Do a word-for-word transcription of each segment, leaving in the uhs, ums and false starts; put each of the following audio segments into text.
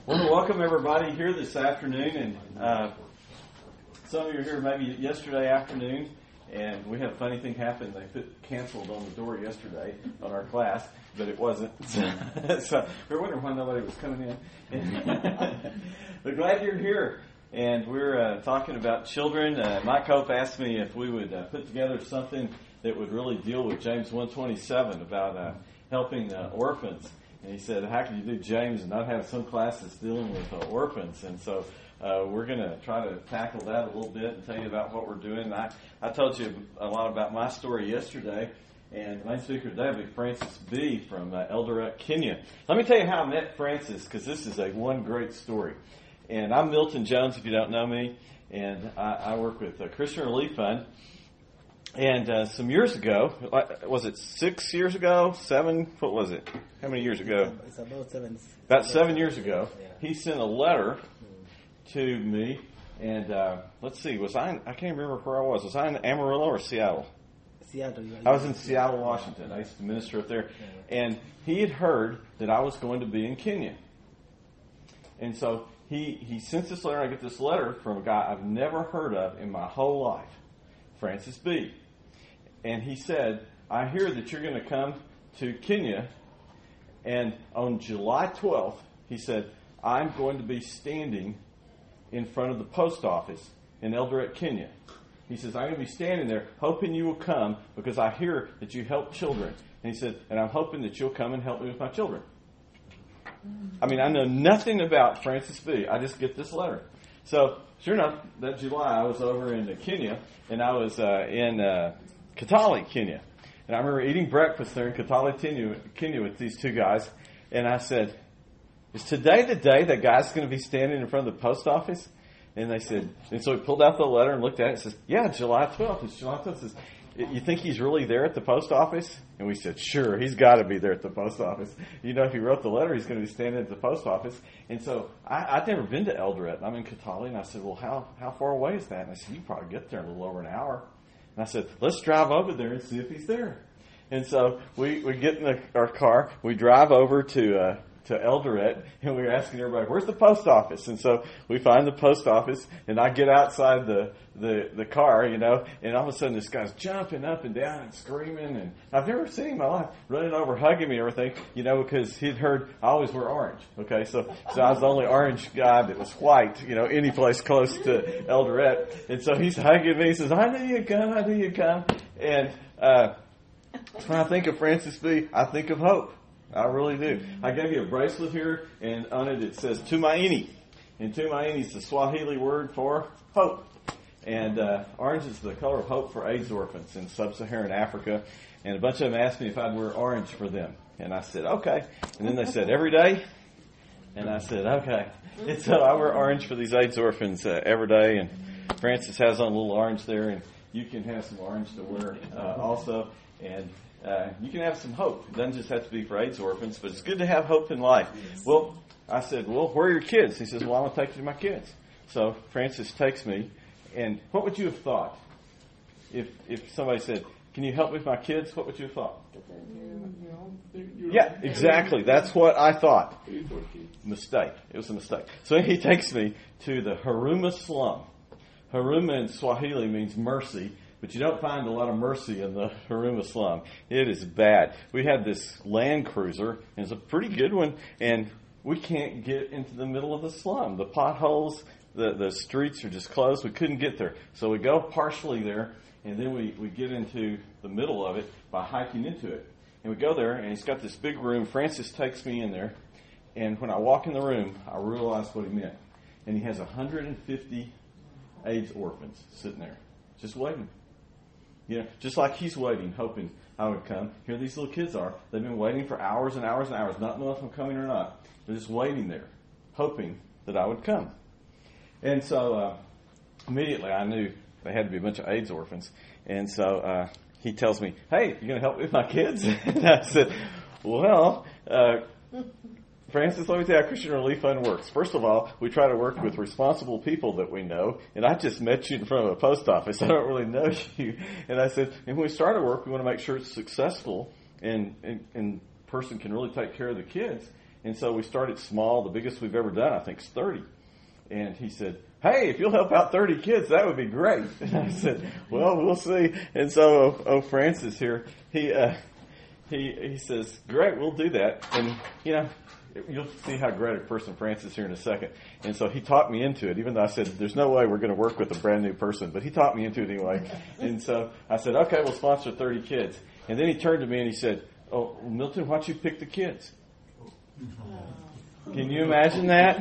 I want to welcome everybody here this afternoon, and uh, some of you are here maybe yesterday afternoon, and we had a funny thing happen. They put canceled on the door yesterday on our class, but it wasn't. So we were wondering why nobody was coming in. We're glad you're here, and we're uh, talking about children. Uh, Mike Hope asked me if we would uh, put together something that would really deal with James one twenty-seven about uh, helping uh, orphans. And he said, how can you do James and not have some classes dealing with uh, orphans? And so uh, we're going to try to tackle that a little bit and tell you about what we're doing. I, I told you a lot about my story yesterday. And my speaker today will be Francis B. from uh, Eldoret, Kenya. Let me tell you how I met Francis, because this is a one great story. And I'm Milton Jones, if you don't know me. And I, I work with the Christian Relief Fund. And uh, some years ago, was it six years ago, seven, what was it? How many years ago? It's about seven. About seven years ago, Yeah. he sent a letter to me, and uh, let's see, was I in, I can't remember where I was. Was I in Amarillo or Seattle? Seattle. I was in Seattle, Washington. I used to minister up there. And he had heard that I was going to be in Kenya. And so he, he sent this letter. I get this letter from a guy I've never heard of in my whole life, Francis B. And he said, I hear that you're going to come to Kenya, and on July twelfth, he said, I'm going to be standing in front of the post office in Eldoret, Kenya. He says, I'm going to be standing there hoping you will come because I hear that you help children. And he said, and I'm hoping that you'll come and help me with my children. I mean, I know nothing about Francis B. I just get this letter. So, sure enough, that July I was over in Kenya, and I was uh, in uh, Kitale, Kenya. And I remember eating breakfast there in Kitale, Kenya, Kenya with these two guys. And I said, is today the day that guy's going to be standing in front of the post office? And they said, and so we pulled out the letter and looked at it and says, yeah, July twelfth. It's July twelfth. It says, you think he's really there at the post office? And we said, sure, he's got to be there at the post office. You know, if he wrote the letter, he's going to be standing at the post office. And so I, I'd never been to Eldoret. I'm in Kitale, and I said, well, how, how far away is that? And I said, you can probably get there in a little over an hour. And I said, let's drive over there and see if he's there. And so we, we get in the, our car, we drive over to uh, to Eldoret, and we were asking everybody, where's the post office? And so we find the post office, and I get outside the, the, the car, you know, and all of a sudden this guy's jumping up and down and screaming, and I've never seen him in my life, running over, hugging me and everything, you know, because he'd heard I always wear orange, okay? So, so I was the only orange guy that was white, you know, any place close to Eldoret. And so he's hugging me, he says, I knew you'd come, I knew you'd come. And uh, when I think of Francis B., I think of hope. I really do. I gave you a bracelet here, and on it it says Tumaini. And Tumaini is the Swahili word for hope. And uh, orange is the color of hope for AIDS orphans in sub-Saharan Africa. And a bunch of them asked me if I'd wear orange for them. And I said, okay. And then they said, every day? And I said, okay. And so I wear orange for these AIDS orphans uh, every day. And Francis has on a little orange there, and you can have some orange to wear uh, also. And Uh, you can have some hope. It doesn't just have to be for AIDS orphans, but it's good to have hope in life. Well, I said, well, where are your kids? He says, well, I'm going to take you to my kids. So Francis takes me, and what would you have thought if if somebody said, can you help me with my kids? What would you have thought? Yeah, exactly. That's what I thought. Mistake. It was a mistake. So he takes me to the Huruma slum. Huruma in Swahili means mercy. But you don't find a lot of mercy in the Huruma slum. It is bad. We had this Land Cruiser, and it's a pretty good one, and we can't get into the middle of the slum. The potholes, the, the streets are just closed. We couldn't get there. So we go partially there, and then we, we get into the middle of it by hiking into it. And we go there, and he's got this big room. Francis takes me in there, and when I walk in the room, I realize what he meant. And he has one hundred fifty AIDS orphans sitting there, just waiting. You know, just like he's waiting, hoping I would come. Here these little kids are. They've been waiting for hours and hours and hours, not knowing if I'm coming or not. They're just waiting there, hoping that I would come. And so uh, immediately I knew they had to be a bunch of AIDS orphans. And so uh, he tells me, hey, you going to help me with my kids? And I said, well, uh, Francis, let me tell you how Christian Relief Fund works. First of all, we try to work with responsible people that we know. And I just met you in front of a post office. I don't really know you. And I said, and when we start our work, we want to make sure it's successful and, and, and person can really take care of the kids. And so we started small. The biggest we've ever done, I think, is thirty. And he said, hey, if you'll help out thirty kids, that would be great. And I said, well, we'll see. And so, oh, oh Francis here, he, uh, he, he says, great, we'll do that. And, you know, you'll see how great a person Francis is here in a second. And so he talked me into it, even though I said, there's no way we're going to work with a brand new person. But he talked me into it anyway. And so I said, okay, we'll sponsor thirty kids. And then he turned to me and he said, oh, Milton, why don't you pick the kids? Can you imagine that?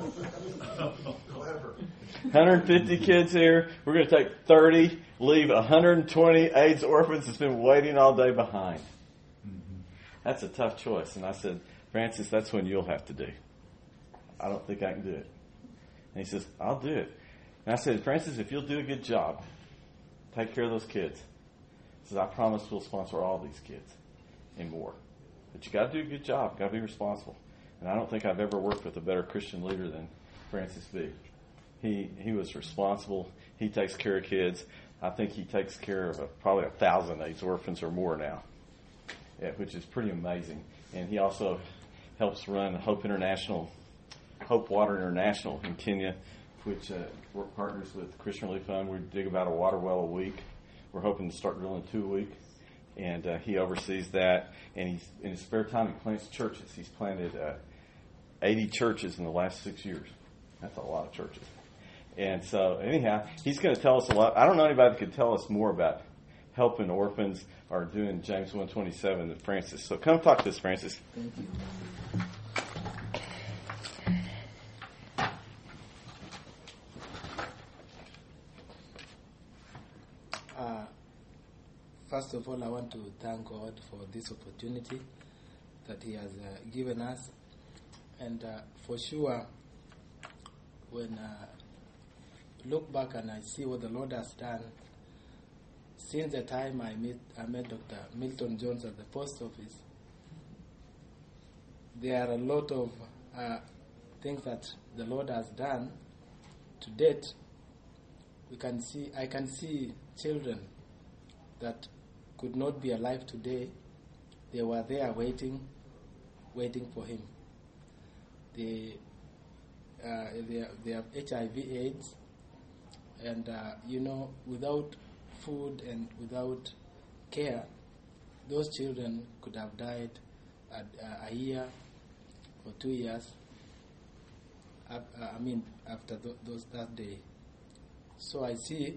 one hundred fifty kids here. We're going to take thirty, leave one hundred twenty AIDS orphans that's been waiting all day behind. That's a tough choice. And I said, Francis, that's when you'll have to do. I don't think I can do it. And he says, I'll do it. And I said, Francis, if you'll do a good job, take care of those kids. He says, I promise we'll sponsor all these kids and more. But you got to do a good job. You got to be responsible. And I don't think I've ever worked with a better Christian leader than Francis B. He he was responsible. He takes care of kids. I think he takes care of a, probably a thousand AIDS orphans or more now, yeah, which is pretty amazing. And he also helps run Hope International, Hope Water International in Kenya, which uh, we're partners with Christian Relief Fund. We dig about a water well a week. We're hoping to start drilling two a week. And uh, he oversees that. And he's in his spare time, he plants churches. He's planted uh, eighty churches in the last six years. That's a lot of churches. And so, anyhow, he's going to tell us a lot. I don't know anybody that could tell us more about helping orphans or doing James one twenty-seven than Francis. So come talk to us, Francis. Thank you. Uh, first of all, I want to thank God for this opportunity that He has uh, given us. And uh, for sure, when I look back and I see what the Lord has done, since the time I met, I met Doctor Milton Jones at the post office, there are a lot of uh, things that the Lord has done to date. We can see, I can see children that could not be alive today. They were there waiting, waiting for Him. They, uh, they, they have H I V AIDS, and uh, you know, without food and without care, those children could have died at, uh, a year or two years. Uh, I mean, after th- those that day. So I see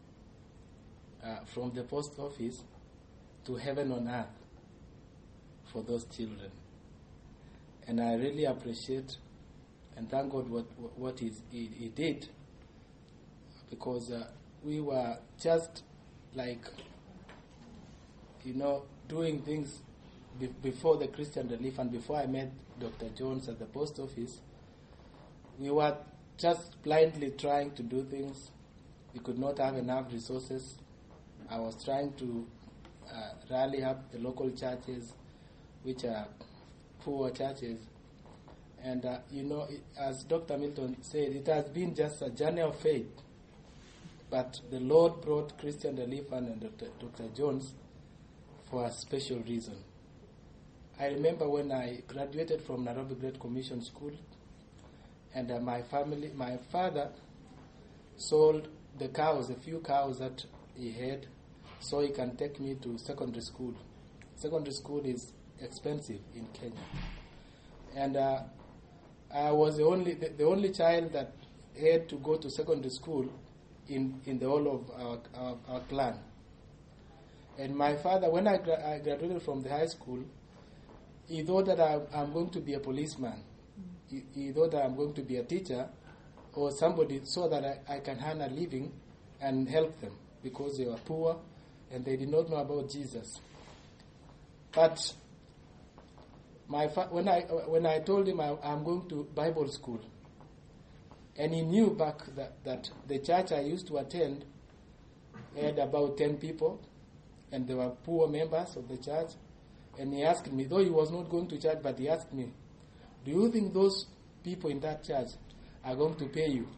uh, from the post office to heaven on earth for those children. And I really appreciate and thank God what what he, he, he did, because uh, we were just like, you know, doing things be- before the Christian Relief and before I met Doctor Jones at the post office. We were just blindly trying to do things. We could not have enough resources. I was trying to uh, rally up the local churches, which are poor churches. And, uh, you know, it, as Doctor Milton said, it has been just a journey of faith. But the Lord brought Christian Relief Fund and Doctor Doctor Jones for a special reason. I remember when I graduated from Nairobi Great Commission School, and uh, my family, my father sold the cows, a few cows that he had, so he can take me to secondary school. Secondary school is expensive in Kenya. And uh, I was the only the, the only child that had to go to secondary school in, in the whole of our, our, our clan. And my father, when I, gra- I graduated from the high school, he thought that I, I'm going to be a policeman. He, he thought that I'm going to be a teacher or somebody so that I, I can earn a living and help them, because they were poor and they did not know about Jesus. But my fa- when I when I told him I, I'm going to Bible school, and he knew back that, that the church I used to attend had about ten people, and they were poor members of the church, and he asked me, though he was not going to church, but he asked me, do you think those people in that church are going to pay you?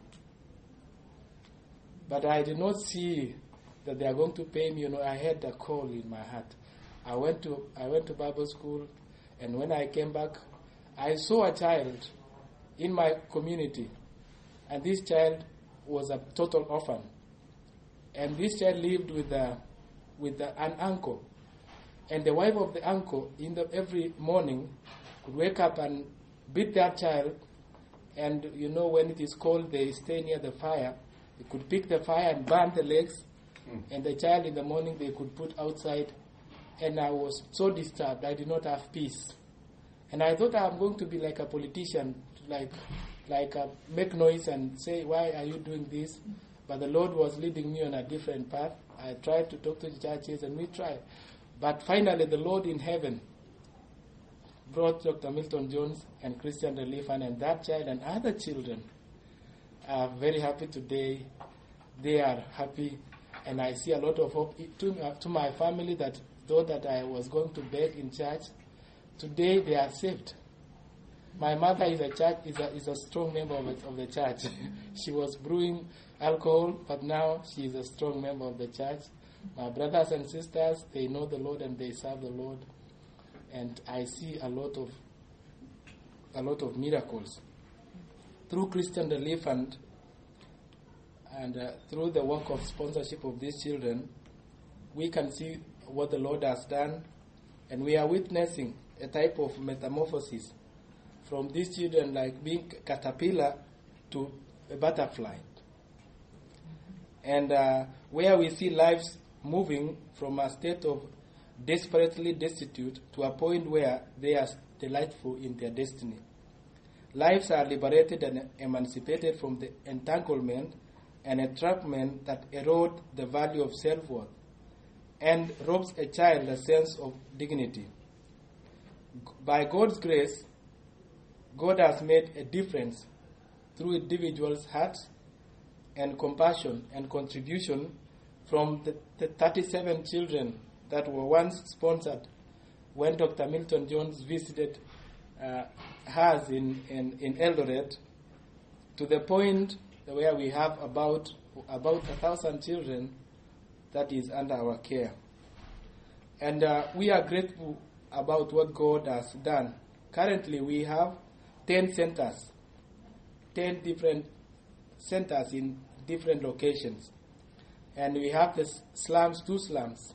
But I did not see that they are going to pay me. You know, I had a call in my heart. I went to I went to Bible school, and when I came back, I saw a child in my community, and this child was a total orphan. And this child lived with a, with a, an uncle. And the wife of the uncle, in the, every morning, could wake up and beat that child. And you know, when it is cold, they stay near the fire. They could pick the fire and burn the legs. Mm. And the child in the morning they could put outside. And I was so disturbed. I did not have peace. And I thought I'm going to be like a politician, like like uh, make noise and say, why are you doing this? But the Lord was leading me on a different path. I tried to talk to the churches, and we tried. But finally, the Lord in heaven brought Doctor Milton Jones and Christian Relief Fund, and that child and other children are very happy today. They are happy, and I see a lot of hope to, uh, to my family that thought that I was going to beg in church. Today they are saved. My mother is a church is a, is a strong member of, it, of the church. She was brewing alcohol, but now she is a strong member of the church. My brothers and sisters, they know the Lord and they serve the Lord. And I see a lot of a lot of miracles through Christian Relief Fund and uh, through the work of sponsorship of these children. We can see what the Lord has done, and we are witnessing a type of metamorphosis from these children, like being a caterpillar to a butterfly. And uh, where we see lives moving from a state of desperately destitute to a point where they are delightful in their destiny. Lives are liberated and emancipated from the entanglement and entrapment that erode the value of self-worth and robs a child a sense of dignity. By God's grace, God has made a difference through individuals' hearts and compassion and contribution from the, the thirty-seven children that were once sponsored when Doctor Milton Jones visited uh, us in, in, in Eldoret, to the point where we have about about a thousand children that is under our care. And uh, we are grateful about what God has done. Currently we have ten centers, ten different centers in different locations. And we have the slums, two slums.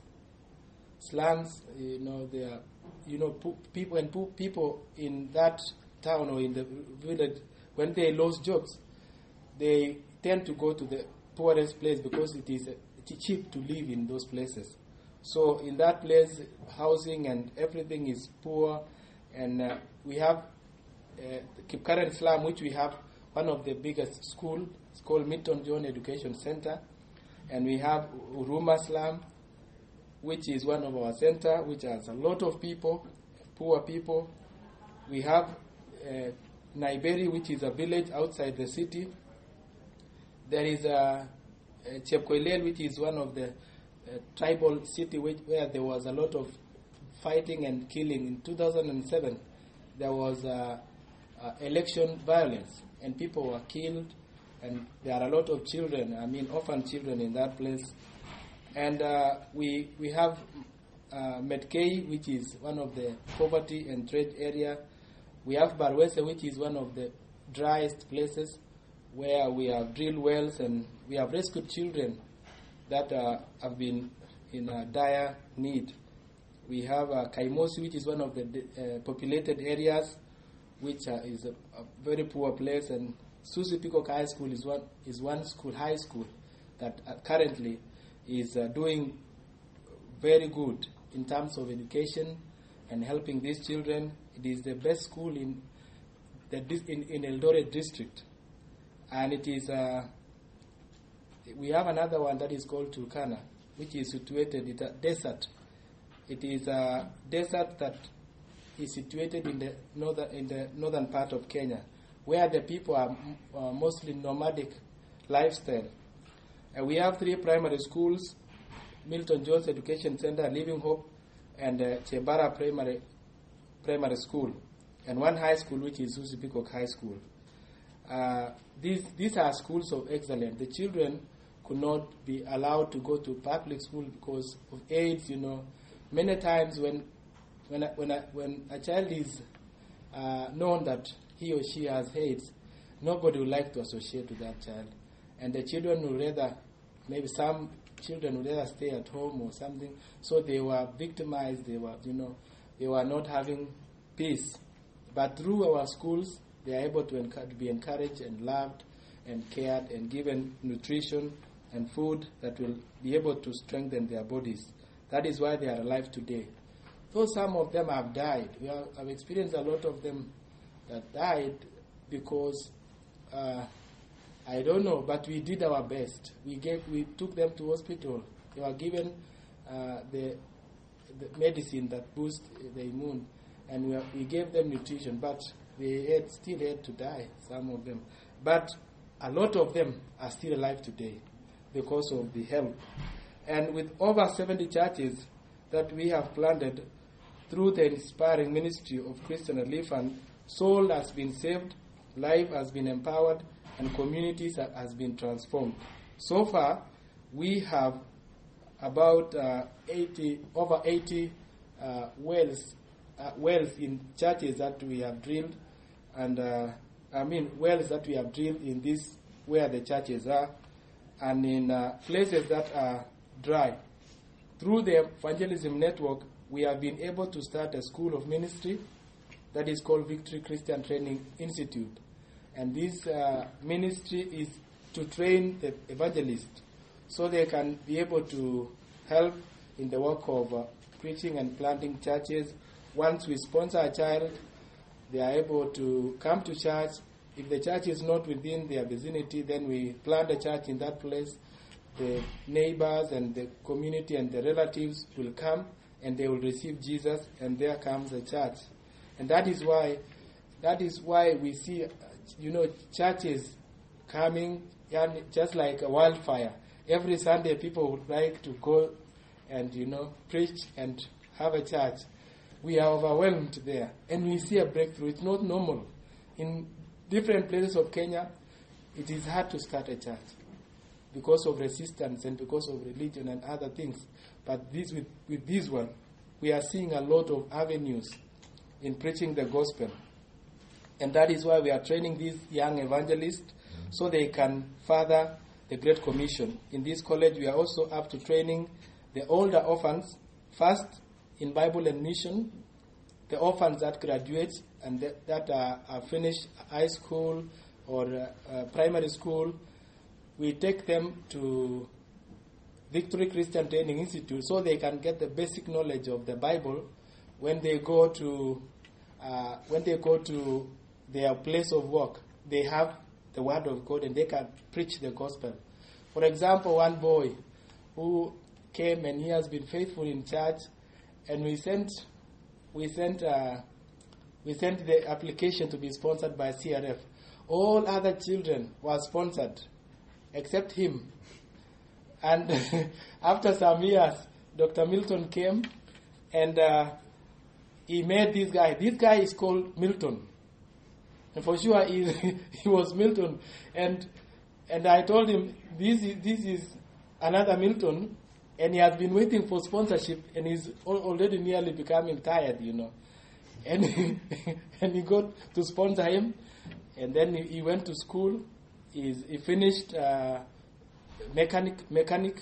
Slums, you know, they are, you know, people and people in that town or in the village, when they lose jobs, they tend to go to the poorest place because it is cheap to live in those places. So in that place, housing and everything is poor, and uh, we have uh, the Kipkaren slum, which we have one of the biggest school. It's called Milton Jones Education Center, and we have Uruma slum, which is one of our center, which has a lot of people, poor people. We have uh, Naiberi, which is a village outside the city. There is a, a Chepkoilel, which is one of the uh, tribal city which, where there was a lot of fighting and killing. In two thousand seven, there was uh, uh, election violence, and people were killed, and there are a lot of children, I mean orphan children in that place. And uh, we we have uh, Metkei, which is one of the poverty and trade area. We have Barwese, which is one of the driest places where we have drilled wells, and we have rescued children that uh, have been in a dire need. We have uh, Kaimosi, which is one of the uh, populated areas, which uh, is a, a very poor place, and Susi Peacock High School is one is one school, high school, that uh, currently is uh, doing very good in terms of education and helping these children. It is the best school in the in, in Eldoret district, and it is. Uh, we have another one that is called Turkana, which is situated in a desert. It is a desert that is situated in the northern in the northern part of Kenya, where the people are uh, mostly nomadic lifestyle. And we have three primary schools: Milton Jones Education Center, Living Hope, and uh, Chebara Primary Primary School, and one high school, which is Susi Peacock High School. Uh, these these are schools of excellence. The children could not be allowed to go to public school because of AIDS. You know, many times when when a, when a, when a child is uh, known that he or she has AIDS, nobody would like to associate with that child. And the children would rather, maybe some children would rather stay at home or something. So they were victimized, they were, you know, they were not having peace. But through our schools, they are able to, enc- to be encouraged and loved and cared and given nutrition and food that will be able to strengthen their bodies. That is why they are alive today. Though some of them have died, we have, have experienced a lot of them that died because, uh, I don't know, but we did our best. We gave, we took them to hospital. They were given uh, the, the medicine that boosts the immune, and we, we gave them nutrition, but they had, still had to die, some of them. But a lot of them are still alive today because of the help. And with over seventy churches that we have planted through the inspiring ministry of Christian Relief Fund, soul has been saved, life has been empowered, and communities ha- has been transformed. So far, we have about uh, eighty, over eighty uh, wells, uh, wells in churches that we have drilled, and uh, I mean wells that we have drilled in this where the churches are, and in uh, places that are dry. Through the evangelism network, we have been able to start a school of ministry that is called Victory Christian Training Institute. And this uh, ministry is to train the evangelists so they can be able to help in the work of uh, preaching and planting churches. Once we sponsor a child, they are able to come to church. If the church is not within their vicinity, then we plant a church in that place. The neighbors and the community and the relatives will come and they will receive Jesus, and there comes the church. And that is why that is why we see, you know, churches coming just like a wildfire. Every Sunday people would like to go and, you know, preach and have a church. We are overwhelmed there, and we see a breakthrough. It's not normal. In different places of Kenya, it is hard to start a church because of resistance and because of religion and other things. But this with, with this one, we are seeing a lot of avenues in preaching the gospel. And that is why we are training these young evangelists so they can further the Great Commission. In this college, we are also up to training the older orphans, first in Bible and mission, the orphans that graduate and that, that are, are finished high school or uh, uh, primary school. We take them to Victory Christian Training Institute so they can get the basic knowledge of the Bible when they go to uh, when they go to their place of work. They have the Word of God and they can preach the gospel. For example, one boy who came and he has been faithful in church, and we sent we sent uh, we sent the application to be sponsored by C R F. All other children were sponsored except him. And after some years, Doctor Milton came and uh, he made this guy. This guy is called Milton. And for sure he, he was Milton. And and I told him, this is, this is another Milton, and he has been waiting for sponsorship, and he's already nearly becoming tired, you know. And he, and he got to sponsor him, and then he, he went to school. He's, he finished uh, mechanic, mechanic,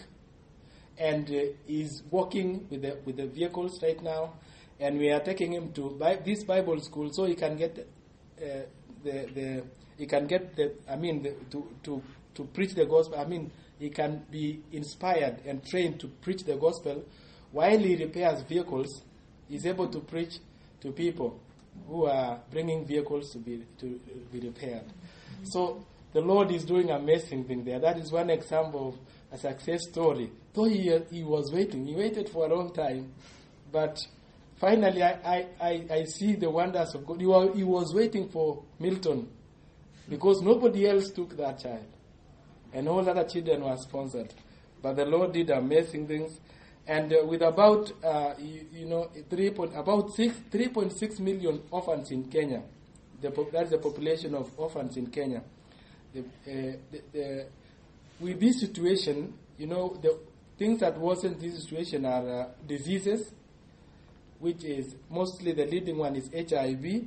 and uh, he's working with the with the vehicles right now. And we are taking him to Bi- this Bible school so he can get uh, the the he can get the I mean the, to to to preach the gospel. I mean he can be inspired and trained to preach the gospel while he repairs vehicles. He's able to preach to people who are bringing vehicles to be to be repaired. Mm-hmm. So the Lord is doing amazing thing there. That is one example of a success story. Though he he was waiting, he waited for a long time, but finally I, I, I, I see the wonders of God. He was, he was waiting for Milton because nobody else took that child, and all other children were sponsored. But the Lord did amazing things, and uh, with about uh, you, you know three point, about six three point six million orphans in Kenya. The, that's the population of orphans in Kenya. The, uh, the, the, with this situation, you know, the things that worsen this situation are uh, diseases, which is mostly the leading one is H I V,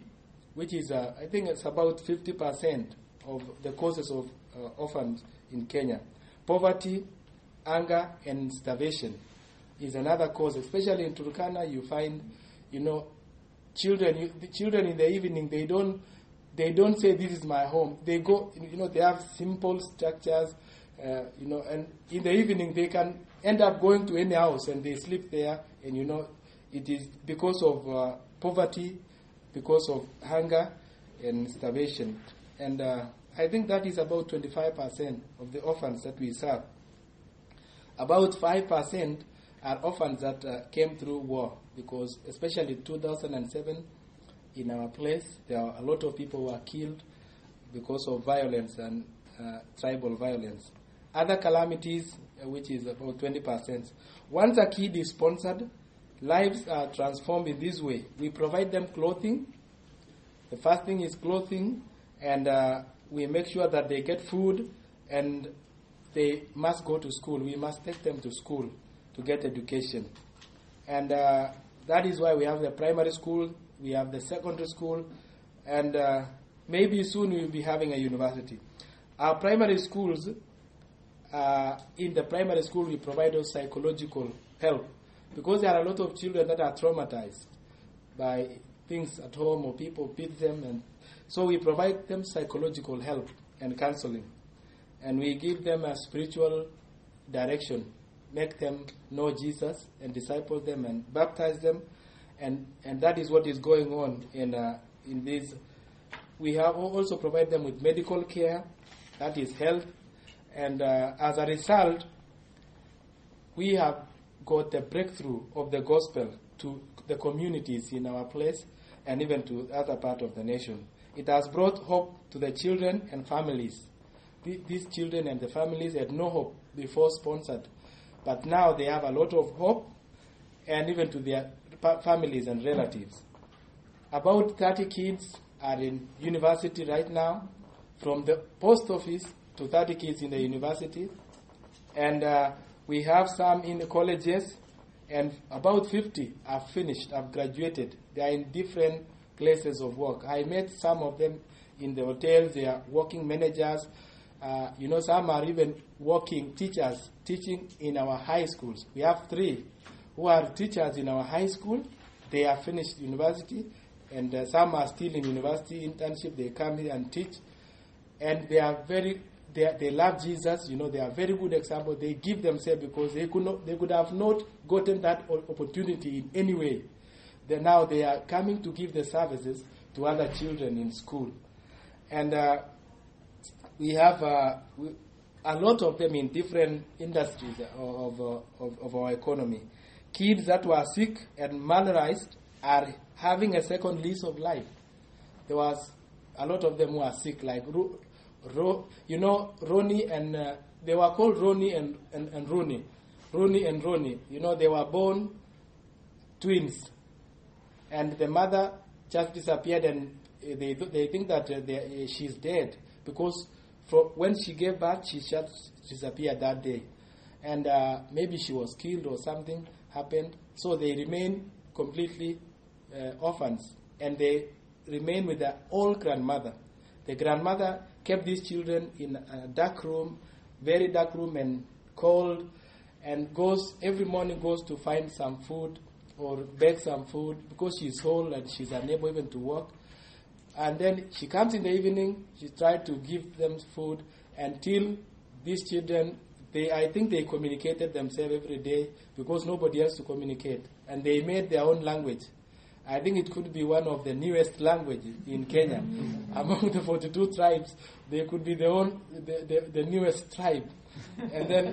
which is, uh, I think it's about fifty percent of the causes of uh, orphans in Kenya. Poverty, hunger, and starvation is another cause. Especially in Turkana, you find, you know, children. You, the children in the evening, they don't, they don't say this is my home. They go, you know, they have simple structures, uh, you know, and in the evening they can end up going to any house and they sleep there. And you know, it is because of uh, poverty, because of hunger and starvation. And uh, I think that is about twenty-five percent of the orphans that we serve. About five percent are orphans that uh, came through war, because especially in two thousand seven, in our place, there are a lot of people who were killed because of violence and uh, tribal violence. Other calamities, uh, which is about twenty percent. Once a kid is sponsored, lives are transformed in this way. We provide them clothing. The first thing is clothing, and uh, we make sure that they get food, and they must go to school. We must take them to school to get education. And uh, that is why we have the primary school, we have the secondary school, and uh, maybe soon we will be having a university. Our primary schools, uh, in the primary school, we provide us psychological help, because there are a lot of children that are traumatized by things at home, or people beat them, and so we provide them psychological help and counseling, and we give them a spiritual direction, make them know Jesus and disciple them and baptize them, and and that is what is going on in uh, in this. We have also provide them with medical care, that is health, and uh, as a result, we have got the breakthrough of the gospel to the communities in our place and even to other part of the nation. It has brought hope to the children and families. These children and the families had no hope before sponsored, but now they have a lot of hope, and even to their families and relatives. About thirty kids are in university right now, from the post office to thirty kids in the university, and uh, we have some in the colleges, and about fifty have finished, have graduated. They are in different places of work. I met some of them in the hotels. They are working managers. Uh, you know, some are even working teachers, teaching in our high schools. We have three who are teachers in our high school. They have finished university, and uh, some are still in university internship. They come here and teach, and they are very, they, are, they love Jesus. You know, they are very good example. They give themselves, because they could not, they could have not gotten that opportunity in any way. They, now they are coming to give the services to other children in school, and uh, we have uh, we, a lot of them in different industries of, of, of, of our economy. Kids that were sick and malnourished are having a second lease of life. There was a lot of them who are sick, like Ro, Ro, you know, Ronnie and uh, they were called Ronnie and, and, and Ronnie. Ronnie and Ronnie. You know, they were born twins, and the mother just disappeared, and they they think that uh, they, uh, she's dead, because from when she gave birth, she just disappeared that day, and uh, maybe she was killed or something happened. So they remain completely uh, orphans, and they remain with their old grandmother. The grandmother kept these children in a dark room, very dark room and cold, and goes every morning goes to find some food or beg some food, because she's old and she's unable even to walk. And then she comes in the evening, she tried to give them food until these children, they I think they communicated themselves every day, because nobody else to communicate. And they made their own language. I think it could be one of the newest languages in Kenya. Among the forty-two tribes, they could be the, own, the, the, the newest tribe. And then,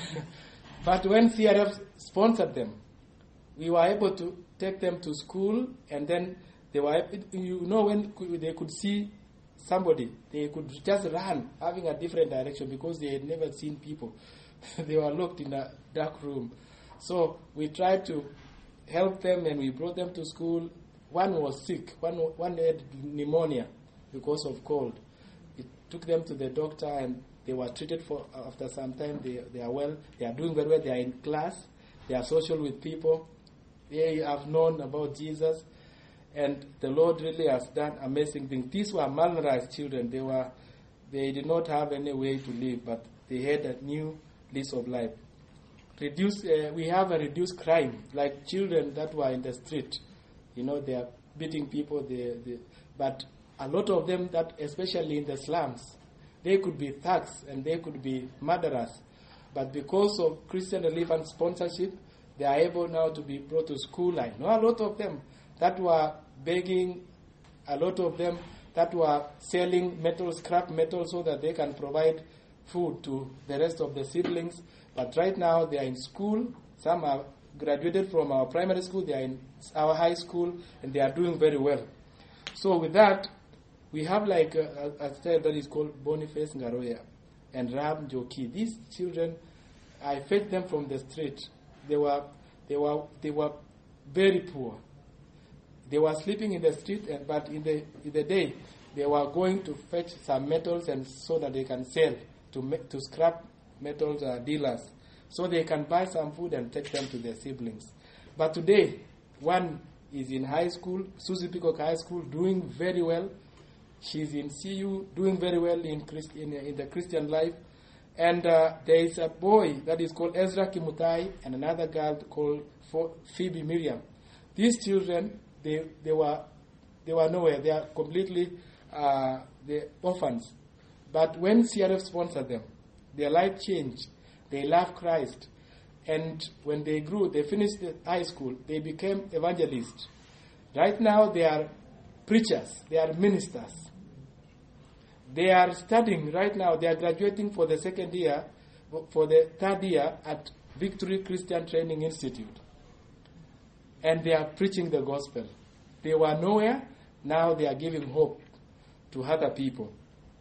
but when C R F sponsored them, we were able to take them to school, and then they were, you know, when they could see somebody, they could just run, having a different direction, because they had never seen people. They were locked in a dark room. So we tried to help them, and we brought them to school. One was sick. One one had pneumonia because of cold. We took them to the doctor, and they were treated for. After some time, they they are well. They are doing very well. They are in class. They are social with people. They have known about Jesus. And the Lord really has done amazing things. These were malnourished children. They were, they did not have any way to live, but they had a new lease of life. Reduce, uh, we have a reduced crime, like children that were in the street. You know, they are beating people. They, they, but a lot of them, that especially in the slums, they could be thugs and they could be murderers. But because of Christian Relief and sponsorship, they are able now to be brought to school. I know a lot of them that were begging, a lot of them that were selling metal, scrap metal, so that they can provide food to the rest of the siblings. But right now they are in school. Some are graduated from our primary school, they are in our high school, and they are doing very well. So with that, we have like a, a, a child that is called Boniface Ngaroya and Ram Joki. These children, I fetched them from the street. They were, they were, they were very poor. They were sleeping in the street, and, but in the in the day, they were going to fetch some metals and so that they can sell to make, to scrap metals uh, dealers, so they can buy some food and take them to their siblings. But today, one is in high school, Susie Peacock High School, doing very well. She's in C U, doing very well in Christ, in, in the Christian life. And uh, there is a boy that is called Ezra Kimutai and another girl called Phoebe Miriam. These children, they they were they were nowhere. They are completely uh, the orphans. But when C R F sponsored them, their life changed. They loved Christ. And when they grew, they finished the high school, they became evangelists. Right now, they are preachers. They are ministers. They are studying right now. They are graduating for the second year, for the third year at Victory Christian Training Institute. And they are preaching the gospel. They were nowhere. Now they are giving hope to other people.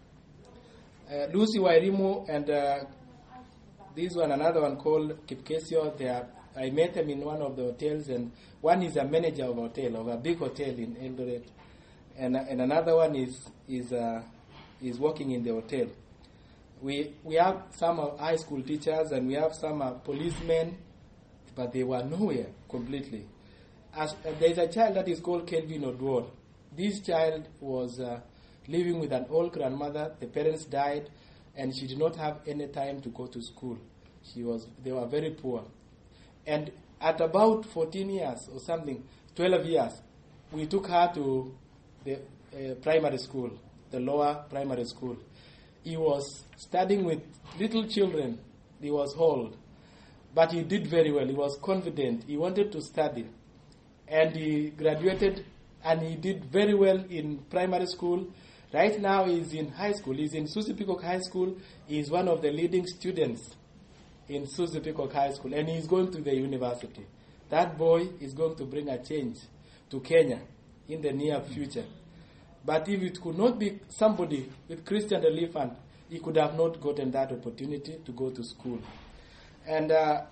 Uh, Lucy Wairimu and uh, this one, another one called Kipkesio, they are, I met them in one of the hotels, and one is a manager of a hotel, of a big hotel in Eldoret, and and another one is is uh, is working in the hotel. We we have some uh, high school teachers and we have some uh, policemen, but they were nowhere completely. As uh, there is a child that is called Kelvin Odwor. This child was uh, living with an old grandmother. The parents died, and she did not have any time to go to school. She was, they were very poor. And at about fourteen years or something, twelve years, we took her to the uh, primary school, the lower primary school. He was studying with little children. He was old. But he did very well. He was confident. He wanted to study. And he graduated, and he did very well in primary school. Right now he's in high school. He's in Susie Peacock High School. He's one of the leading students in Susie Peacock High School, and he's going to the university. That boy is going to bring a change to Kenya in the near future. But if it could not be somebody with Christian Relief Fund, he could have not gotten that opportunity to go to school. And uh,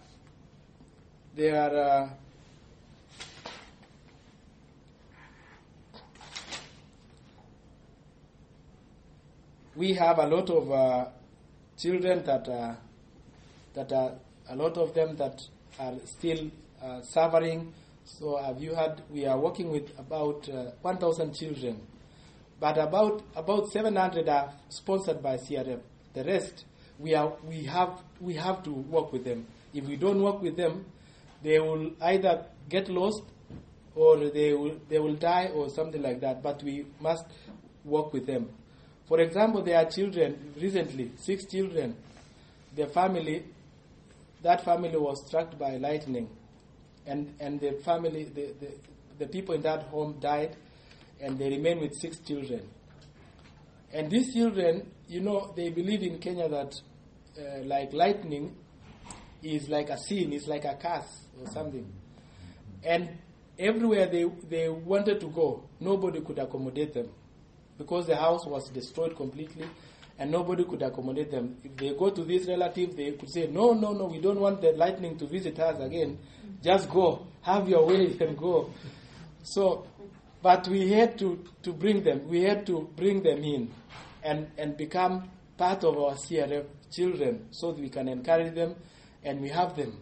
there are... Uh, We have a lot of uh, children that are, that are, a lot of them that are still uh, suffering. So have you heard, we are working with about uh, one thousand children. But about about seven hundred are sponsored by C R F. The rest, we are we have we have to work with them. If we don't work with them, they will either get lost or they will they will die or something like that. But we must work with them. For example, there are children, recently, six children, their family, that family was struck by lightning. And and the family, the, the, the people in that home died, and they remain with six children. And these children, you know, they believe in Kenya that uh, like lightning is like a sin, it's like a curse or something. And everywhere they, they wanted to go, nobody could accommodate them, because the house was destroyed completely and nobody could accommodate them. If they go to this relative, they could say, no, no, no, we don't want the lightning to visit us again. Just go, have your way and go. So, but we had to, to bring them, we had to bring them in and, and become part of our C R F children so that we can encourage them, and we have them.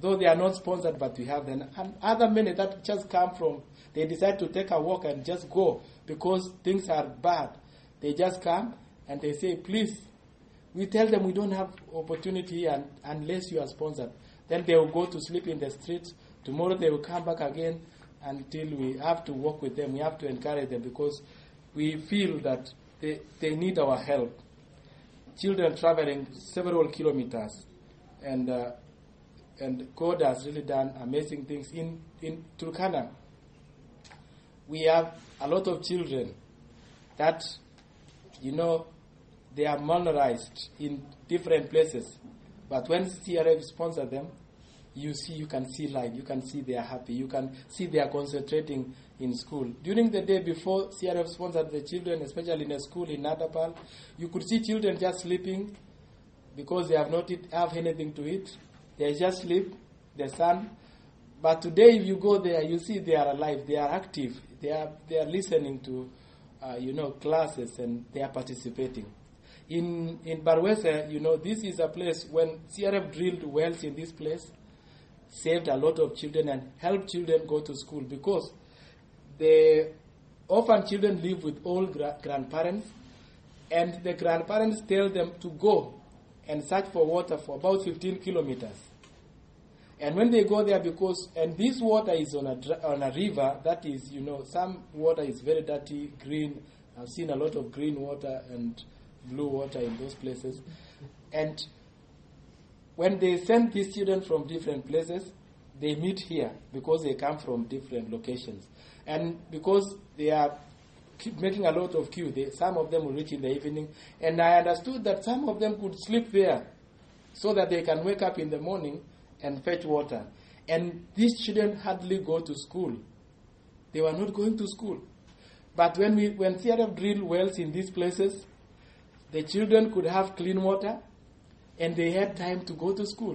though they are not sponsored, but we have them. And other many that just come from, they decide to take a walk and just go because things are bad. They just come and they say, please, we tell them we don't have opportunity and, unless you are sponsored. Then they will go to sleep in the streets. Tomorrow they will come back again until we have to work with them. We have to encourage them because we feel that they, they need our help. Children traveling several kilometers, and uh, and God has really done amazing things. In, in Turkana, we have a lot of children that, you know, they are malnourished in different places. But when C R F sponsors them, you see, you can see life. You can see they are happy. You can see they are concentrating in school. During the day before C R F sponsored the children, especially in a school in Nadapal, you could see children just sleeping because they have not eat, have anything to eat. They just sleep, the sun. But today, if you go there, you see they are alive. They are active. They are they are listening to, uh, you know, classes, and they are participating. In in Barwese, you know, this is a place when C R F drilled wells in this place, saved a lot of children and helped children go to school because the orphan children live with old gra- grandparents, and the grandparents tell them to go and search for water for about fifteen kilometers. And when they go there, because, and this water is on a, on a river that is, you know, some water is very dirty, green. I've seen a lot of green water and blue water in those places. And when they send these children from different places, they meet here because they come from different locations. And because they are keep making a lot of queue, they, some of them will reach in the evening. And I understood that some of them could sleep there so that they can wake up in the morning and fetch water. And these children hardly go to school. They were not going to school. But when we when C R F drilled wells in these places, the children could have clean water and they had time to go to school.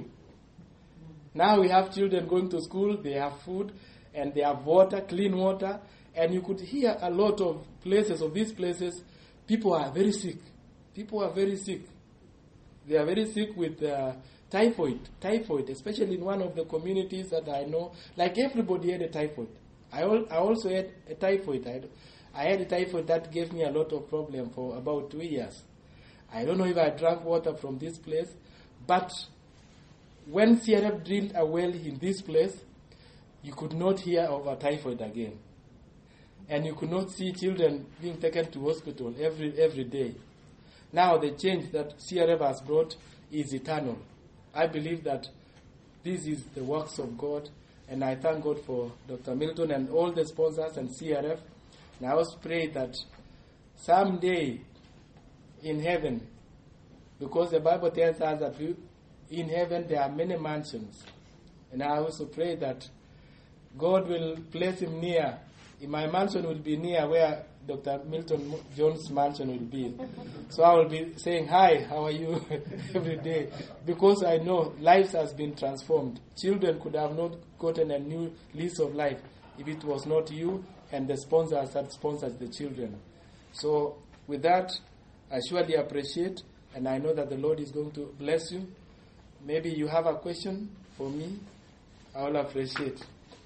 Now we have children going to school, they have food, and they have water, clean water, and you could hear a lot of places, of these places, people are very sick. People are very sick. They are very sick with uh, typhoid, typhoid, especially in one of the communities that I know. Like everybody had a typhoid. I, al- I also had a typhoid. I, I had a typhoid that gave me a lot of problem for about two years. I don't know if I drank water from this place, but when C R F drilled a well in this place, you could not hear of a typhoid again. And you could not see children being taken to hospital every every day. Now the change that C R F has brought is eternal. I believe that this is the works of God, and I thank God for Doctor Milton and all the sponsors and C R F. And I also pray that someday in heaven, because the Bible tells us that we, in heaven there are many mansions, and I also pray that God will place him near. My mansion will be near where Doctor Milton Jones' mansion will be. So I will be saying, hi, how are you, every day, because I know lives has been transformed. Children could have not gotten a new lease of life if it was not you and the sponsors that sponsors the children. So with that, I surely appreciate, and I know that the Lord is going to bless you. Maybe you have a question for me. I will appreciate.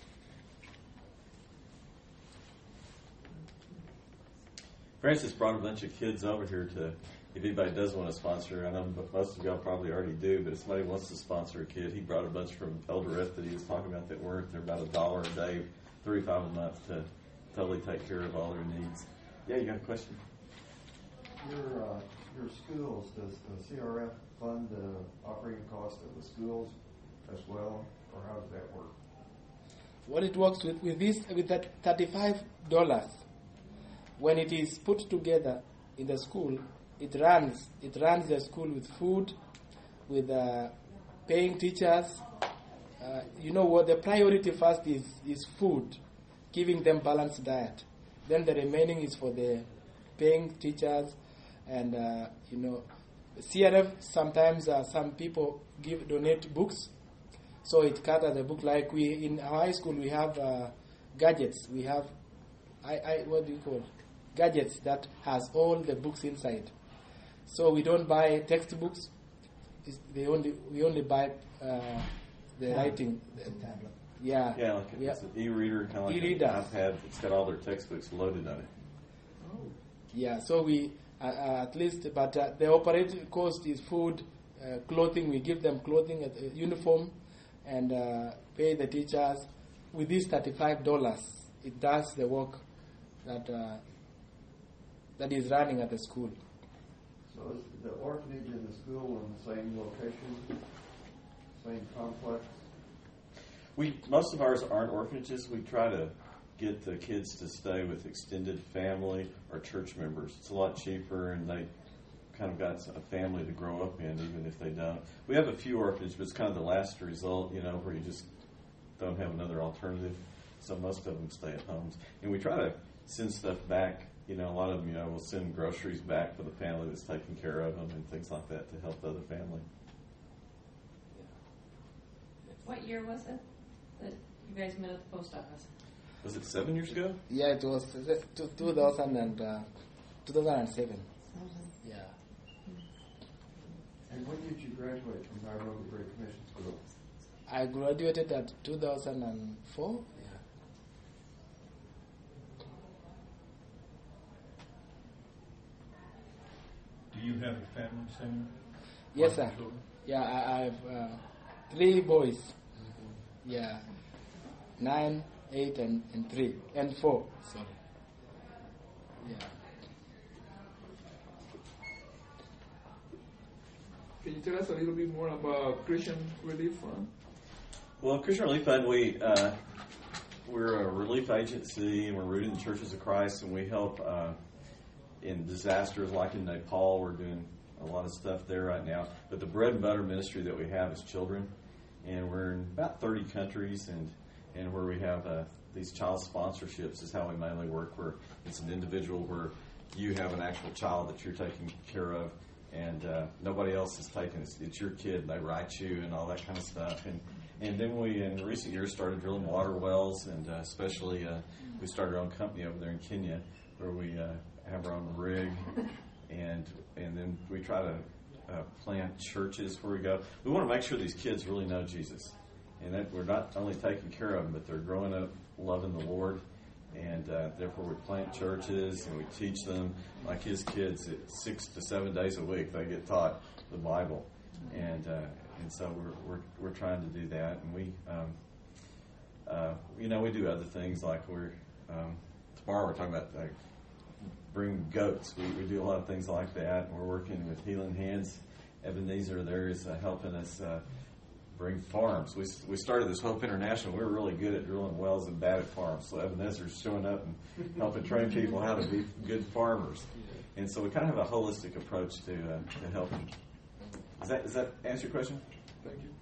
Francis brought a bunch of kids over here to, if anybody does want to sponsor, I know most of y'all probably already do, but if somebody wants to sponsor a kid, he brought a bunch from Eldoret that he was talking about that work. They're about a dollar a day, thirty-five a month to totally take care of all their needs. Yeah, you got a question? Your uh, your schools, does the C R F fund the operating cost of the schools as well, or how does that work? What it works with, with this, with that thirty-five dollars, when it is put together in the school, it runs it runs the school with food, with uh, paying teachers. Uh, you know what the priority first is is food, giving them balanced diet. Then the remaining is for the paying teachers, and uh, you know, C R F sometimes uh, some people give donate books, so it covers the book. Like we in our high school we have uh, gadgets. We have I, I what do you call it? gadgets that has all the books inside. So we don't buy textbooks. It's, they only we only buy uh, the Yeah. writing. Yeah. Yeah, like Yeah. it's an e-reader, kind of like E-reader. an iPad. It's got all their textbooks loaded on it. Yeah, so we, uh, uh, at least, but uh, the operating cost is food, uh, clothing. We give them clothing, uh, uniform, and uh, pay the teachers. With this thirty-five dollars, it does the work that uh, that is running at the school. So is the orphanage and the school in the same location, same complex? We most of ours aren't orphanages. We try to get the kids to stay with extended family or church members. It's a lot cheaper, and they kind of got a family to grow up in, even if they don't. We have a few orphanages, but it's kind of the last result, you know, where you just don't have another alternative. So most of them stay at homes, and we try to send stuff back. You know, a lot of them, you know, will send groceries back for the family that's taking care of them and things like that to help the other family. What year was it that you guys met at the post office? Was it seven years ago? Yeah, it was uh, two- two thousand and, uh, two thousand seven. Yeah. And when did you graduate from Nairobi Great Commission School? I graduated at two thousand four. Yeah. Do you have a family, Samuel? Yes, Wife sir. and children? Yeah, I, I have uh, three boys. Yeah, nine, eight, and, and three, and four. Sorry. Yeah. Can you tell us a little bit more about Christian Relief Fund? Well, Christian Relief Fund, we, uh, we're a relief agency, and we're rooted in Churches of Christ, and we help uh, in disasters like in Nepal. We're doing a lot of stuff there right now. But the bread and butter ministry that we have is children, and we're in about thirty countries, and, and where we have uh, these child sponsorships is how we mainly work, where it's an individual where you have an actual child that you're taking care of, and uh, nobody else is taking it. It's your kid, and they write you and all that kind of stuff. And and then we, in recent years, started drilling water wells, and uh, especially uh, we started our own company over there in Kenya, where we uh, have our own rig, and and then we try to uh, plant churches where we go. We want to make sure these kids really know Jesus, and that we're not only taking care of them, but they're growing up loving the Lord. And uh, therefore we plant churches and we teach them, like his kids, at six to seven days a week they get taught the Bible, and uh, and so we're we're we're trying to do that, and we um, uh, you know we do other things like we're um, tomorrow we're talking about uh, bringing goats. We we do a lot of things like that, and we're working with Healing Hands. Ebenezer there is uh, helping us. Uh, Bring farms. We we started this Hope International. We were really good at drilling wells and bad at farms. So Ebenezer's showing up and helping train people how to be good farmers. And so we kind of have a holistic approach to uh, to helping. Does that does that answer your question? Thank you.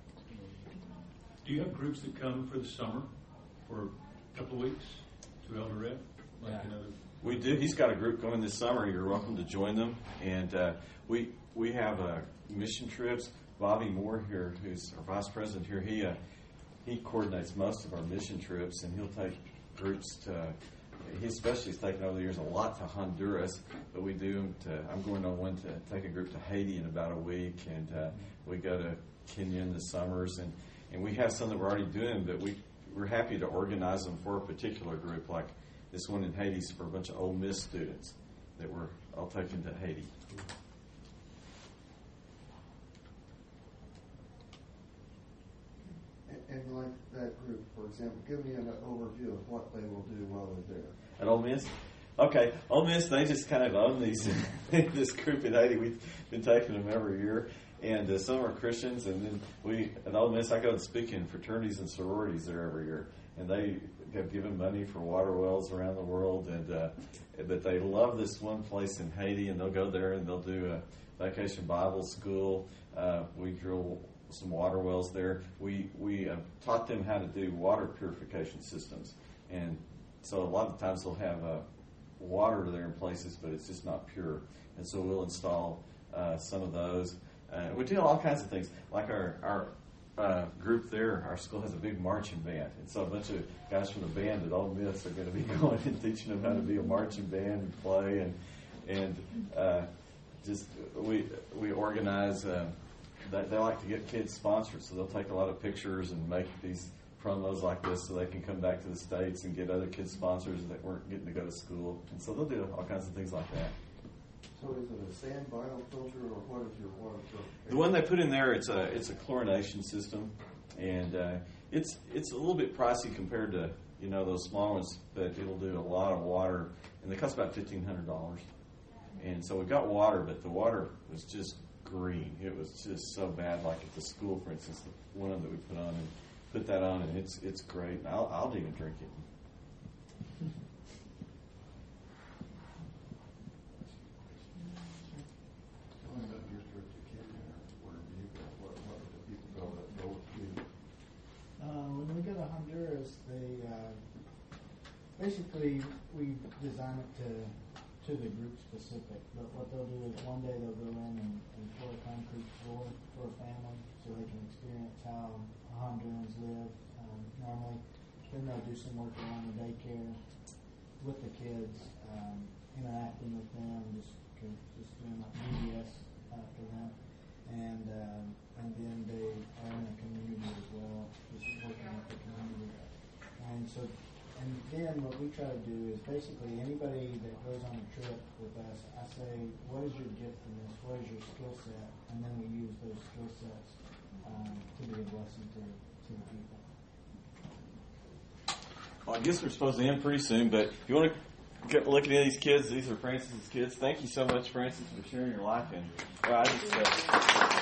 Do you have groups that come for the summer for a couple of weeks to El Doret? Like Yeah. another We do. He's got a group going this summer. You're welcome to join them. And uh, we we have uh, mission trips. Bobby Moore here, who's our vice president here, he uh, he coordinates most of our mission trips, and he'll take groups to. He especially has taken over the years a lot to Honduras, but we do them to. I'm going on one to take a group to Haiti in about a week, and uh, we go to Kenya in the summers, and, and we have some that we're already doing, but we we're happy to organize them for a particular group, like this one in Haiti is for a bunch of Ole Miss students that we're all taking to Haiti. And like that group, for example, give me an overview of what they will do while they're there. At Ole Miss? Okay, Ole Miss, they just kind of own these this group in Haiti. We've been taking them every year, and uh, some are Christians, and then we, at Ole Miss, I go and speak in fraternities and sororities there every year, and they have given money for water wells around the world, and uh, but they love this one place in Haiti, and they'll go there and they'll do a vacation Bible school. Uh, we drill some water wells there. We we uh, taught them how to do water purification systems, and so a lot of times they'll have uh, water there in places, but it's just not pure. And so we'll install uh, some of those. Uh, we do all kinds of things. Like our our uh, group there, our school has a big marching band, and so a bunch of guys from the band at Ole Miss are going to be going and teaching them how to be a marching band and play, and and uh, just we we organize. Uh, they, they like to get kids sponsored, so they'll take a lot of pictures and make these promos like this so they can come back to the States and get other kids sponsors that weren't getting to go to school. And so they'll do all kinds of things like that. So is it a sand vinyl filter, or what is your water filter? The one they put in there, it's a it's a chlorination system, and uh, it's it's a little bit pricey compared to, you know, those small ones, but it'll do a lot of water, and they cost about fifteen hundred dollars. And so we got water, but the water was just green. It was just so bad. Like at the school, for instance, the one that we put on and put that on, and it's it's great. I'll I'll even drink it. Uh, when we go to Honduras, they uh, basically we design it to to the group specific. But what they'll do is one day they'll go in and, and pour a concrete floor for a family so they can experience how Hondurans live um, normally. Then they'll do some work around the daycare with the kids, um, interacting with them, just just doing like B B S uh, for them. And um, and then they are in the community as well, just working with the community. And so, and then what we try to do is basically anybody that goes on a trip with us, I say, what is your gift in this? What is your skill set? And then we use those skill sets um, to be a blessing to, to the people. Well, I guess we're supposed to end pretty soon, but if you want to get looking at these kids, these are Francis's kids. Thank you so much, Francis, for sharing your life. And well, I just. Uh,